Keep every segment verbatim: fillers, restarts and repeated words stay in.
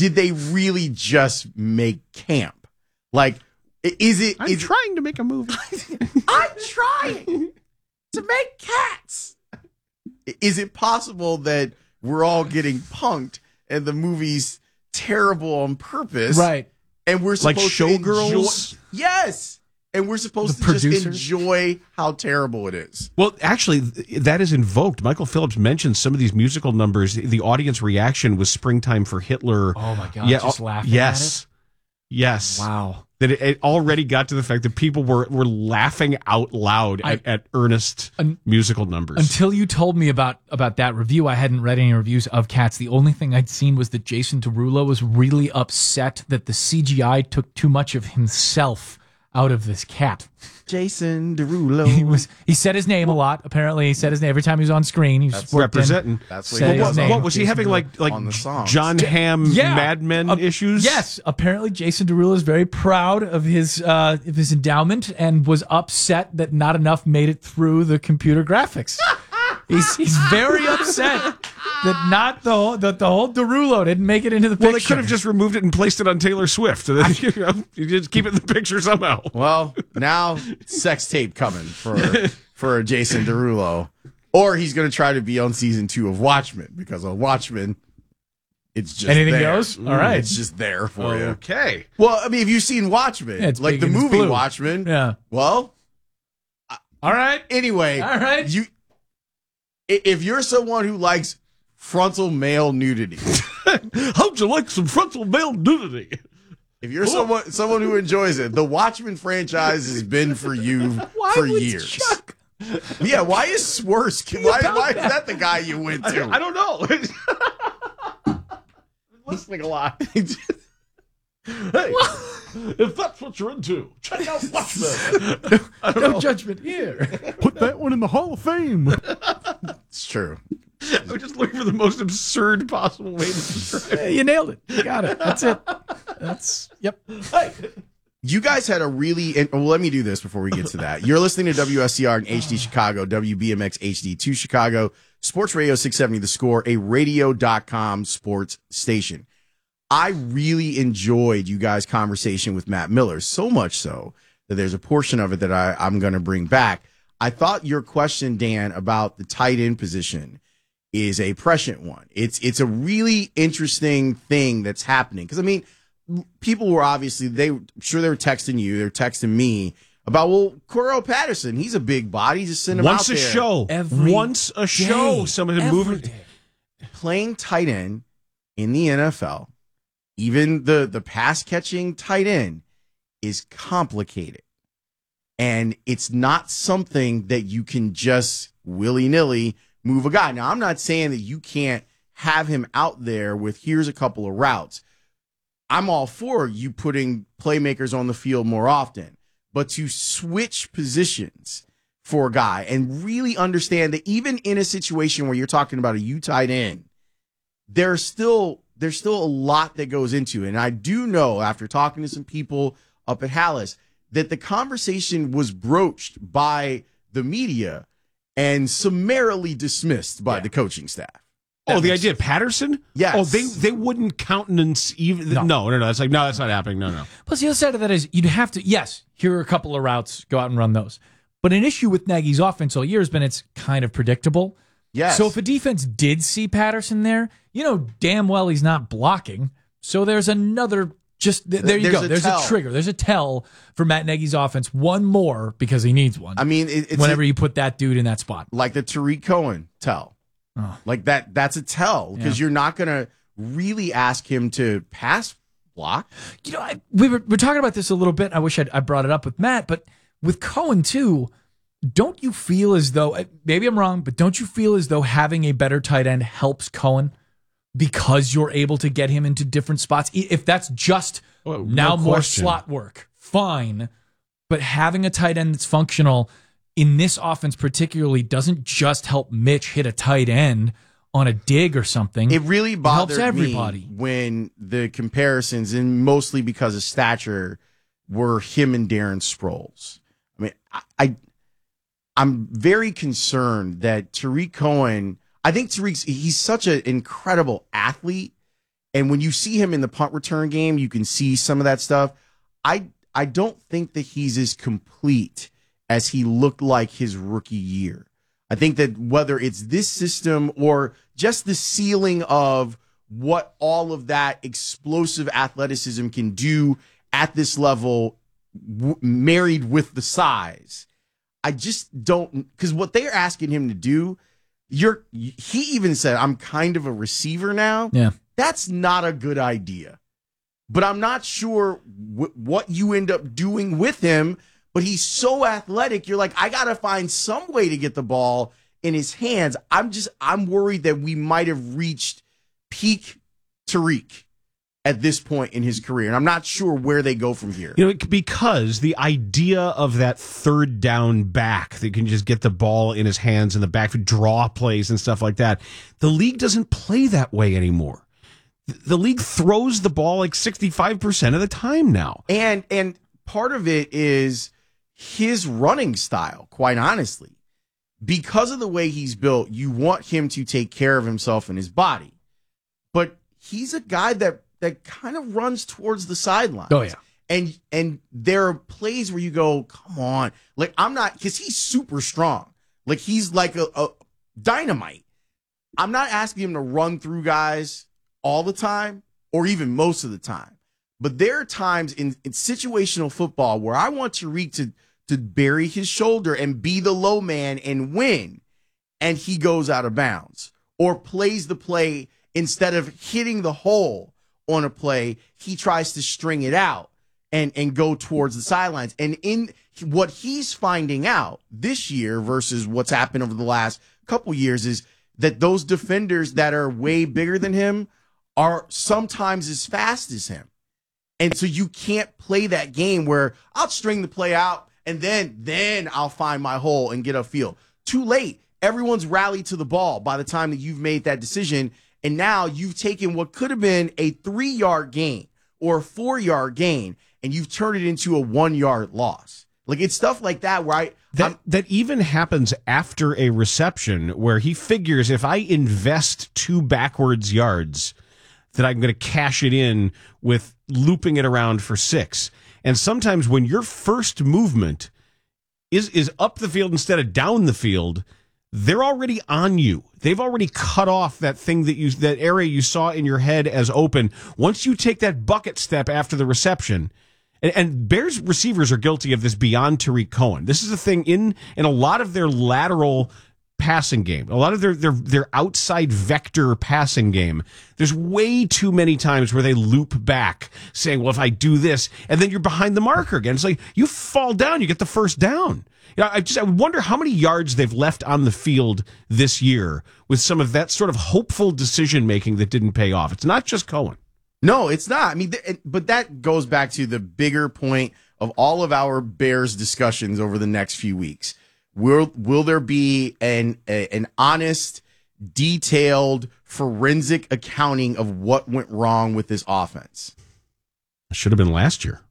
did they really just make camp? Like, is it? I'm is trying to make a movie. I'm trying to make cats. Is it possible that we're all getting punked and the movie's terrible on purpose? Right. And we're Like supposed to Showgirls? enjoy- yes. And we're supposed The to producers? just enjoy how terrible it is. Well, actually, th- that is invoked. Michael Phillips mentioned some of these musical numbers. The audience reaction was "Springtime for Hitler." Oh my God! Just uh, laughing Yes, at yes. it. Wow. That it, it already got to the fact that people were, were laughing out loud I- at, at earnest Un- musical numbers. Until you told me about about that review, I hadn't read any reviews of Cats. The only thing I'd seen was that Jason Derulo was really upset that the C G I took too much of himself out of this cat. Jason Derulo. He was he said his name a lot. Apparently, he said his name every time he was on screen. He was That's worked in, representing. That's what said he his was. name. What was he Jason having, Derulo. like like On the songs. John Hamm Yeah. Mad Men Uh, issues? Yes, apparently Jason Derulo is very proud of his uh, of his endowment and was upset that not enough made it through the computer graphics. he's he's very upset that not the whole, that the whole Derulo didn't make it into the picture. Well, they could have just removed it and placed it on Taylor Swift. And then, you know, you just keep it in the picture somehow. Well, now sex tape coming for for Jason Derulo, or he's going to try to be on season two of Watchmen, because on Watchmen, it's just Anything there. goes? All right. It's just there for you. Okay. Well, I mean, if you've seen Watchmen, Yeah, it's like big the and it's movie blue. Watchmen, Yeah. well, All right. anyway, All right. you i- if you're someone who likes frontal male nudity, How'd you like some frontal male nudity? if you're someone someone who enjoys it, the Watchmen franchise has been for you Why for would years. Chuck- Yeah, why is Swersk? Why, about why is that? that the guy you went to? I don't know. Listening a lot. Hey, if that's what you're into, check out Watchmen. No judgment here. Put that one in the Hall of Fame. It's true. I'm just looking for the most absurd possible way to describe it. You nailed it. You got it. That's it. That's yep. You guys had a really. And, well, let me do this before we get to that. You're listening to W S C R in H D Chicago, W B M X H D two Chicago, Sports Radio six seventy The Score, a radio dot com sports station. I really enjoyed you guys' conversation with Matt Miller, so much so that there's a portion of it that I, I'm going to bring back. I thought your question, Dan, about the tight end position is a prescient one. It's it's a really interesting thing that's happening. Because, I mean, people were obviously, they I'm sure they were texting you, they were texting me about, well, Cordell Patterson, he's a big body, just send him Once out a there. show. Every Once a show. day. Some of them Every moving. day. Playing tight end in the N F L, even the, the pass catching tight end, is complicated. And it's not something that you can just willy nilly move a guy. Now, I'm not saying that you can't have him out there with here's a couple of routes. I'm all for you putting playmakers on the field more often, but to switch positions for a guy and really understand that even in a situation where you're talking about a U tight end, there's still there's still a lot that goes into it. And I do know, after talking to some people up at Hallis, that the conversation was broached by the media and summarily dismissed by Yeah. the coaching staff. Oh, That the makes idea of Patterson? Yes. Oh, they they wouldn't countenance even. No. No, no, no. It's like, no, that's not happening. No, no. Plus, the other side of that is you'd have to, yes, here are a couple of routes, go out and run those. But an issue with Nagy's offense all year has been it's kind of predictable. Yes. So if a defense did see Patterson there, you know damn well he's not blocking. So there's another, just, th- there you There's go. a There's tell. a trigger. There's a tell for Matt Nagy's offense. One more because he needs one. I mean, it, it's whenever a- you put that dude in that spot. like the Tariq Cohen tell. Oh. Like that, that's a tell because Yeah. you're not going to really ask him to pass block. You know, I, we were, we are talking about this a little bit. I wish I'd, I brought it up with Matt, but with Cohen too, don't you feel as though, maybe I'm wrong, but don't you feel as though having a better tight end helps Cohen because you're able to get him into different spots? If that's just Well, no now more question. slot work, fine. But having a tight end that's functional in this offense particularly doesn't just help Mitch hit a tight end on a dig or something. It really helps bothered everybody. me when the comparisons, and mostly because of stature, were him and Darren Sproles. I mean, I, I I'm very concerned that Tariq Cohen. I think Tariq's he's such an incredible athlete, And when you see him in the punt return game, you can see some of that stuff. I I don't think that he's as complete as he looked like his rookie year. I think that whether it's this system or just the ceiling of what all of that explosive athleticism can do at this level, w- married with the size, I just don't, because what they're asking him to do, you're, he even said, I'm kind of a receiver now. Yeah. That's not a good idea. But I'm not sure w- what you end up doing with him. But he's so athletic. You're like, I got to find some way to get the ball in his hands. I'm just, I'm worried that we might have reached peak Tariq at this point in his career. And I'm not sure where they go from here. You know, because the idea of that third down back that can just get the ball in his hands in the back, draw plays and stuff like that, the league doesn't play that way anymore. The league throws the ball like sixty-five percent of the time now. And, and part of it is his running style, quite honestly. Because of the way he's built, you want him to take care of himself and his body. But he's a guy that that kind of runs towards the sidelines. Oh, yeah. And and there are plays where you go, come on. Like, I'm not, because he's super strong. Like, he's like a, a dynamite. I'm not asking him to run through guys all the time or even most of the time. But there are times in, in situational football where I want Tariq to to bury his shoulder and be the low man and win, and he goes out of bounds or plays the play instead of hitting the hole on a play, he tries to string it out and, and go towards the sidelines. And in what he's finding out this year versus what's happened over the last couple years is that those defenders that are way bigger than him are sometimes as fast as him. And so you can't play that game where I'll string the play out and then then I'll find my hole and get upfield. Too late. Everyone's rallied to the ball by the time that you've made that decision. And now you've taken what could have been a three-yard gain or a four-yard gain, and you've turned it into a one-yard loss. Like, it's stuff like that where I... That, I'm, that even happens after a reception where he figures if I invest two backwards yards, that I'm going to cash it in with looping it around for six. And sometimes when your first movement is is up the field instead of down the field, they're already on you. They've already cut off that thing that you that area you saw in your head as open. Once you take that bucket step after the reception, and, and Bears receivers are guilty of this beyond Tariq Cohen. This is a thing in in a lot of their lateral passing game, a lot of their their their outside vector passing game. There's way too many times where they loop back, saying, "Well, if I do this," and then you're behind the marker again. It's like you fall down, you get the first down. You know, I just I wonder how many yards they've left on the field this year with some of that sort of hopeful decision making that didn't pay off. It's not just Cohen. No, it's not. I mean, th- but that goes back to the bigger point of all of our Bears discussions over the next few weeks. Will will there be an a, an honest, detailed, forensic accounting of what went wrong with this offense? It should have been last year.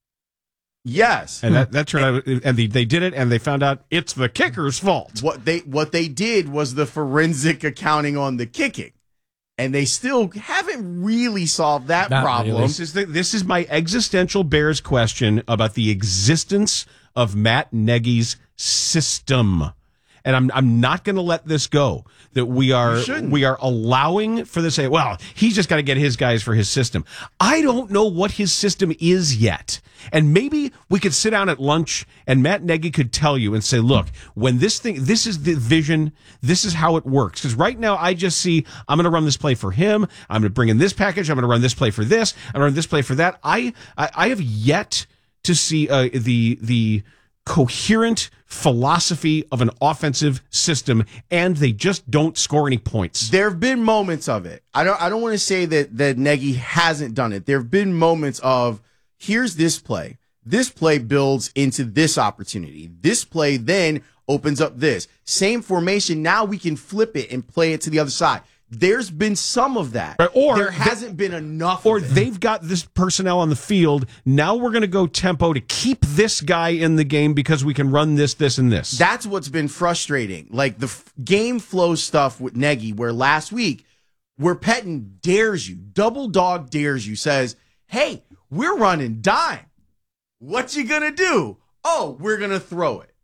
Yes, and that that turned out, and they, they did it, and they found out it's the kicker's fault. What they what they did was the forensic accounting on the kicking, and they still haven't really solved that Not problem. really. This is the, this is my existential Bears question about the existence of Matt Nagy's system. And I'm I'm not going to let this go. That we are we are allowing for this. Well, he's just got to get his guys for his system. I don't know what his system is yet. And maybe we could sit down at lunch and Matt Nagy could tell you and say, look, when this thing, this is the vision, this is how it works. Because right now I just see I'm going to run this play for him. I'm going to bring in this package. I'm going to run this play for this. I'm going to run this play for that. I I, I have yet to see uh, the the. coherent philosophy of an offensive system, and they just don't score any points. There have been moments of it. I don't I don't want to say that that Nagy hasn't done it. There have been moments of here's this play. This play builds into this opportunity. This play then opens up this. Same formation. Now we can flip it and play it to the other side. There's been some of that. Right, or there hasn't been enough Or of it. they've got this personnel on the field. Now we're going to go tempo to keep this guy in the game because we can run this, this, and this. That's what's been frustrating. Like the f- game flow stuff with Nagy, where last week where Pettine dares you, double dog dares you, says, hey, we're running dime. What you gonna do? Oh, we're gonna throw it.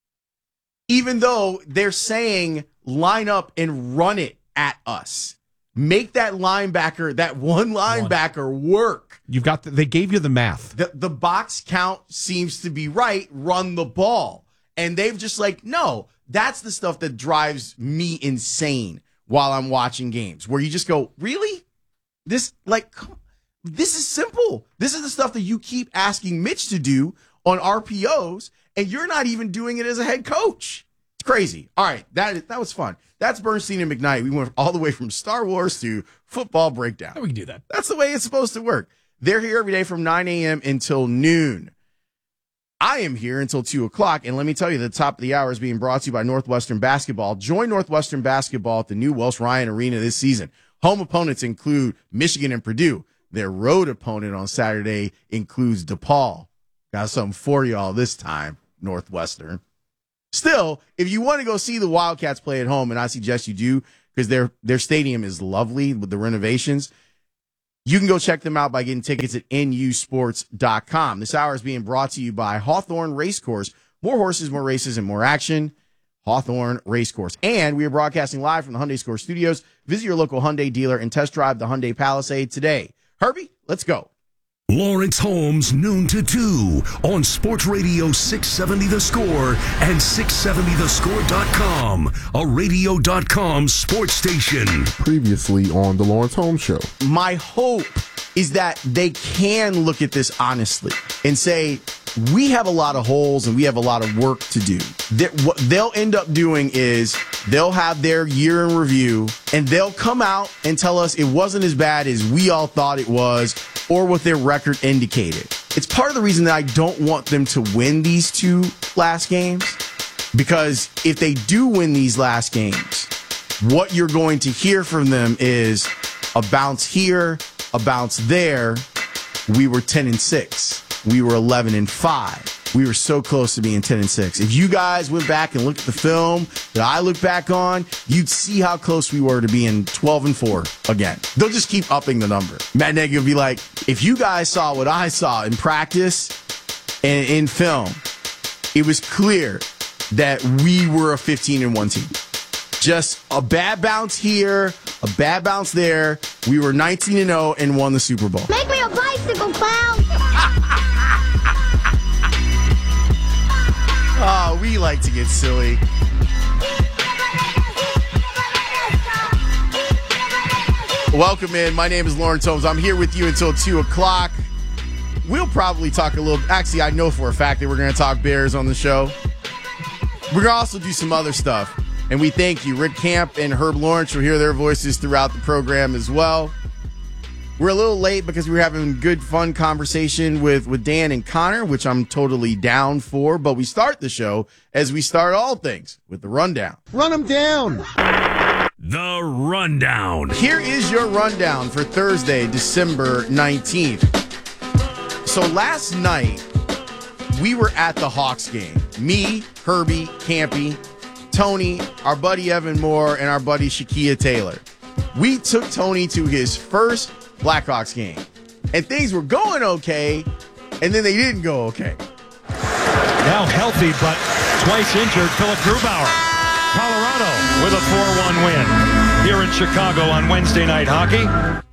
Even though they're saying line up and run it at us. Make that linebacker, that one linebacker work. You've got the, they gave you the math. The, the box count seems to be right. Run the ball. And they've just like, no, that's the stuff that drives me insane while I'm watching games, where you just go, really? This, like, this is simple. This is the stuff that you keep asking Mitch to do on R P Os, and you're not even doing it as a head coach. It's crazy. All right, that that was fun. That's Bernstein and McKnight. We went all the way from Star Wars to football breakdown. We can do that. That's the way it's supposed to work. They're here every day from nine a.m. until noon. I am here until two o'clock, and let me tell you, the top of the hour is being brought to you by Northwestern Basketball. Join Northwestern Basketball at the new Welsh Ryan Arena this season. Home opponents include Michigan and Purdue. Their road opponent on Saturday includes DePaul. Got something for y'all this time, Northwestern. Still, if you want to go see the Wildcats play at home, and I suggest you do, because their their stadium is lovely with the renovations, you can go check them out by getting tickets at N U sports dot com. This hour is being brought to you by Hawthorne Racecourse. More horses, more races, and more action. Hawthorne Racecourse. And we are broadcasting live from the Hyundai Score Studios. Visit your local Hyundai dealer and test drive the Hyundai Palisade today. Herbie, let's go. Lawrence Holmes, noon to two on Sports Radio six seventy The Score and six seventy the score dot com, a radio dot com sports station. Previously on the Lawrence Holmes Show. My hope is that they can look at this honestly and say, we have a lot of holes and we have a lot of work to do. That what they'll end up doing is they'll have their year in review and they'll come out and tell us it wasn't as bad as we all thought it was or what their record indicated. It's part of the reason that I don't want them to win these two last games, because if they do win these last games, what you're going to hear from them is a bounce here, a bounce there. We were ten and six. We were eleven and five. We were so close to being ten and six. If you guys went back and looked at the film that I look back on, you'd see how close we were to being twelve and four again. They'll just keep upping the number. Matt Nagy will be like, if you guys saw what I saw in practice and in film, it was clear that we were a fifteen and one team. Just a bad bounce here, a bad bounce there. We were nineteen and oh and won the Super Bowl. Make me a bicycle, clown! Oh, we like to get silly. Welcome in. My name is Lawrence Holmes. I'm here with you until two o'clock. We'll probably talk a little. Actually, I know for a fact that we're going to talk Bears on the show. We're going to also do some other stuff. And we thank you. Rick Camp and Herb Lawrence. You'll hear their voices throughout the program as well. We're a little late because we were having good, fun conversation with, with Dan and Connor, which I'm totally down for. But we start the show, as we start all things, with the rundown. Run them down. The Rundown. Here is your rundown for Thursday, December nineteenth. So last night, we were at the Hawks game. Me, Herbie, Campy, Tony, our buddy Evan Moore, and our buddy Shakia Taylor. We took Tony to his first Blackhawks game. And things were going okay, and then they didn't go okay. Now healthy, but twice injured, Philip Grubauer. Colorado with a four one win here in Chicago on Wednesday Night Hockey.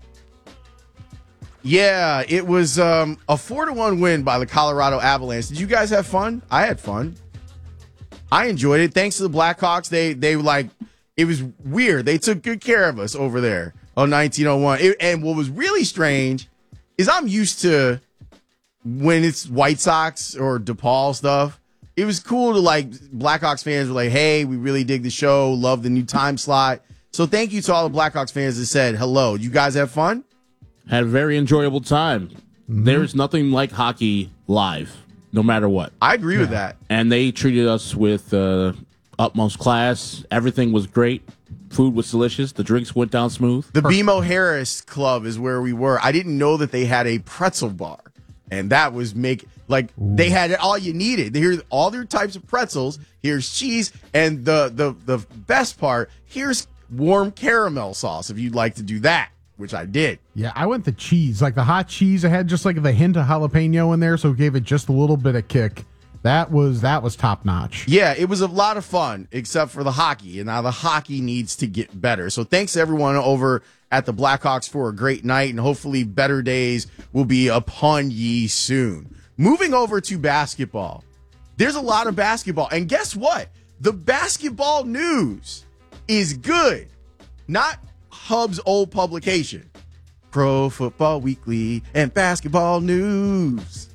Yeah, it was um, a four to one win by the Colorado Avalanche. Did you guys have fun? I had fun. I enjoyed it. Thanks to the Blackhawks, they they like it was weird. They took good care of us over there on nineteen oh one. It, and what was really strange is I'm used to when it's White Sox or DePaul stuff. It was cool to like Blackhawks fans were like, "Hey, we really dig the show. Love the new time slot." So thank you to all the Blackhawks fans that said hello. You guys have fun? Had a very enjoyable time. Mm-hmm. There's nothing like hockey live, no matter what. I agree yeah. with that. And they treated us with uh, utmost class. Everything was great. Food was delicious. The drinks went down smooth. The B M O Harris Club is where we were. I didn't know that they had a pretzel bar. And that was make like Ooh. They had all you needed. Here's all their types of pretzels. Here's cheese. And the, the, the best part, here's warm caramel sauce if you'd like to do that, which I did. Yeah, I went the cheese, like the hot cheese. I had just like the hint of jalapeno in there, so it gave it just a little bit of kick. That was that was top notch. Yeah, it was a lot of fun, except for the hockey, and now the hockey needs to get better. So thanks to everyone over at the Blackhawks for a great night, and hopefully better days will be upon ye soon. Moving over to basketball. There's a lot of basketball, and guess what? The basketball news is good. Not Hub's old publication. Pro Football Weekly and Basketball News.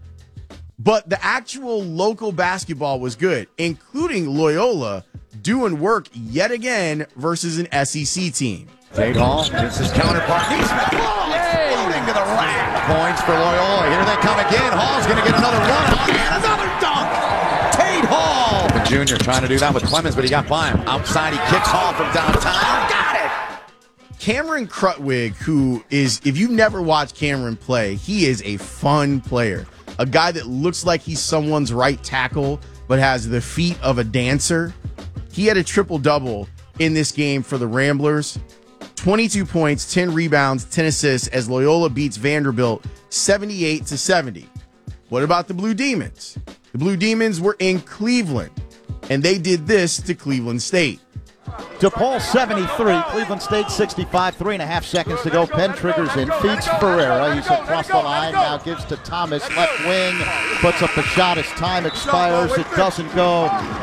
But the actual local basketball was good, including Loyola doing work yet again versus an S E C team. Tate Hall gets his counterpart. Neesmith, oh, exploding to the rack. Points for Loyola. Here they come again. Hall's going to get another run and another dunk. Tate Hall. The junior trying to do that with Clemens, but he got by him. Outside, he kicks Hall from downtown. Got it. Cameron Krutwig, who is, if you've never watched Cameron play, he is a fun player. A guy that looks like he's someone's right tackle, but has the feet of a dancer. He had a triple-double in this game for the Ramblers. twenty-two points, ten rebounds, ten assists as Loyola beats Vanderbilt seventy-eight to seventy. What about the Blue Demons? The Blue Demons were in Cleveland, and they did this to Cleveland State. DePaul seventy-three, Cleveland State sixty-five, three and a half seconds to go. Penn triggers in, feeds Ferreira. He's across the line, now gives to Thomas, left wing, puts up the shot as time expires. It doesn't go.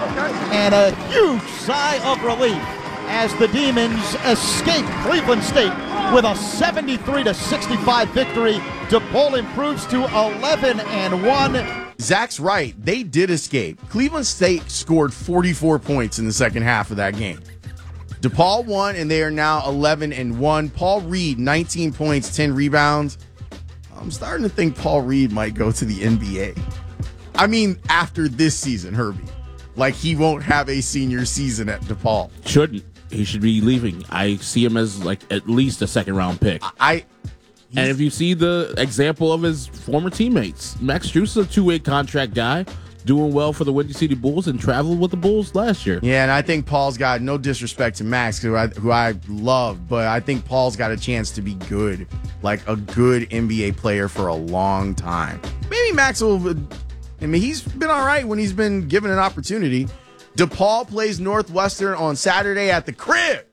And a huge sigh of relief as the Demons escape Cleveland State with a seventy-three to sixty-five victory. DePaul improves to eleven and one. Zach's right. They did escape. Cleveland State scored forty-four points in the second half of that game. DePaul won, and they are now eleven and one. Paul Reed, nineteen points, ten rebounds. I'm starting to think Paul Reed might go to the N B A. I mean, after this season, Herbie. Like, he won't have a senior season at DePaul. Shouldn't. He should be leaving. I see him as, like, at least a second-round pick. I... And if you see the example of his former teammates, Max Strus is a two-way contract guy, doing well for the Windy City Bulls and traveled with the Bulls last year. Yeah, and I think Paul's got, no disrespect to Max, who I, who I love, but I think Paul's got a chance to be good, like a good N B A player for a long time. Maybe Max will, I mean, he's been all right when he's been given an opportunity. DePaul plays Northwestern on Saturday at the crib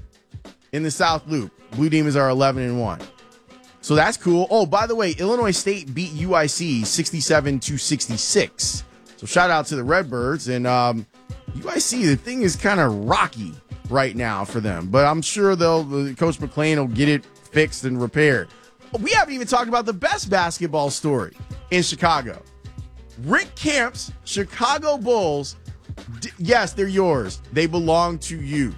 in the South Loop. Blue Demons are eleven and one. So that's cool. Oh, by the way, Illinois State beat U I C sixty-seven to sixty-six. So shout out to the Redbirds. And um, U I C, the thing is kind of rocky right now for them. But I'm sure they'll, Coach McClain will get it fixed and repaired. We haven't even talked about the best basketball story in Chicago. Rick Camp's Chicago Bulls, d- yes, they're yours. They belong to you.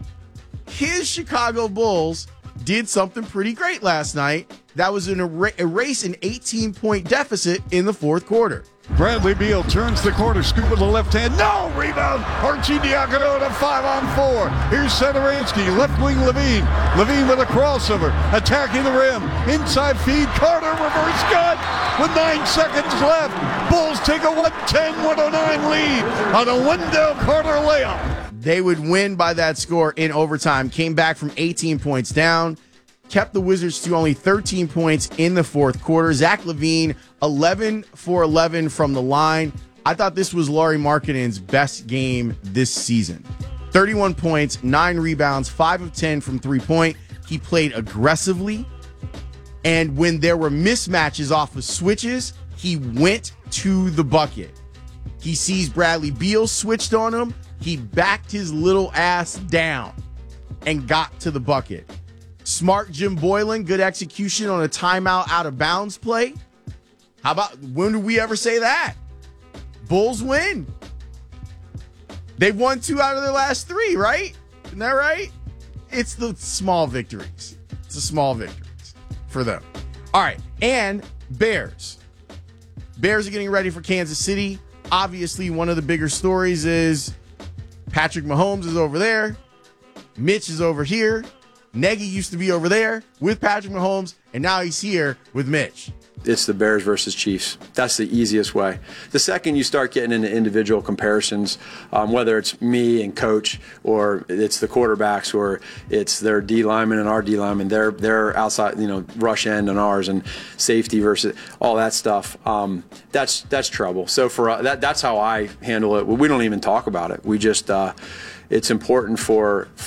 His Chicago Bulls did something pretty great last night. That was an er- erase an eighteen-point deficit in the fourth quarter. Bradley Beal turns the corner, scoop with the left hand. No! Rebound! Archie Diacono to five on four. Here's Sederansky, left wing Levine. Levine with a crossover, attacking the rim. Inside feed, Carter, reverse cut with nine seconds left. Bulls take a one ten one oh nine lead on a Wendell Carter layup. They would win by that score in overtime. Came back from eighteen points down. Kept the Wizards to only thirteen points in the fourth quarter. Zach LaVine, eleven for eleven from the line. I thought this was Lauri Markkanen's best game this season. thirty-one points, nine rebounds, five of ten from three-point. He played aggressively. And when there were mismatches off of switches, he went to the bucket. He sees Bradley Beal switched on him. He backed his little ass down and got to the bucket. Smart Jim Boylan, good execution on a timeout out of bounds play. How about, when did we ever say that? Bulls win. They've won two out of their last three, right? Isn't that right? It's the small victories. It's the small victories for them. All right, and Bears. Bears are getting ready for Kansas City. Obviously, one of the bigger stories is Patrick Mahomes is over there. Mitch is over here. Nagy used to be over there with Patrick Mahomes, and now he's here with Mitch. it's the Bears versus Chiefs. That's the easiest way. The second you start getting into individual comparisons, um, whether it's me and coach, or it's the quarterbacks, or it's their D lineman and our D lineman, their their outside, you know, rush end and ours, and safety versus all that stuff. Um, that's that's trouble. So for uh, that, that's how I handle it. We don't even talk about it. We just uh, it's important for